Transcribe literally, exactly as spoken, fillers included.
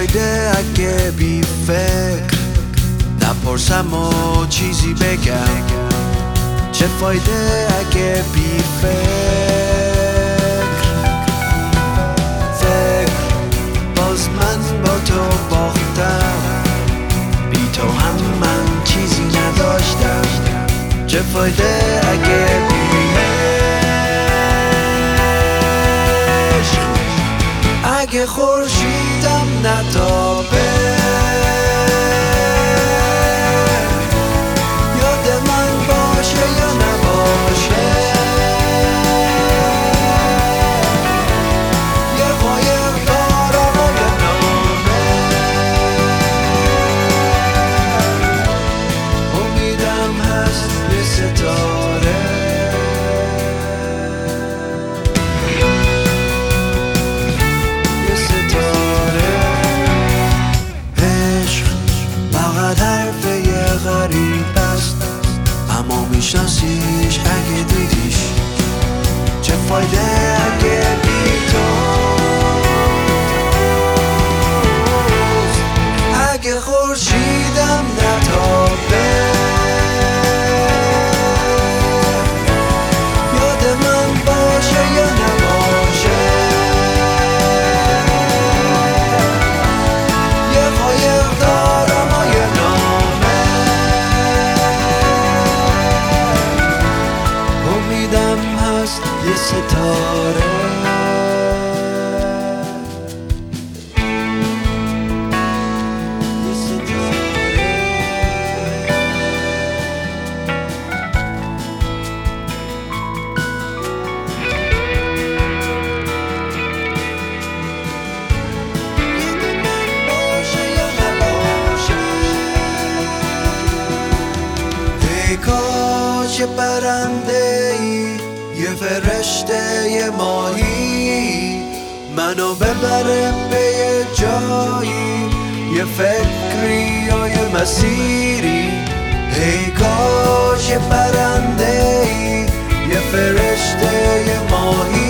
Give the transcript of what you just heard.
فایده اگه بی فکر نپرسم و چیزی بگم؟ چه فایده اگه بی فکر فکر باز من با تو باختم، بی تو هم من چیزی نداشتم. چه فایده اگه بی عشق، اگه خورشیدم نتابه، یاد من باشه یا نباشه، یه قایق دارم و یه نامه، امیدم هست یه ستاره. غریب است اما میشناسیش اگه دیدیش. چه فایده اگه بی توست، اگه خورشیدم نتابه، یاد من باشه یا نباشه، یه قایق دارم و یه نامه، امیدم هست یه ستاره. یه ستاره یاد من باشه یا نباشه. ای کاش یه پرنده ای، یه فرشته یه ماهی منو ببره به یه جایی، یه فکری یا یه مسیری. ای کاش یه پرنده ای، یه فرشته یه ماهی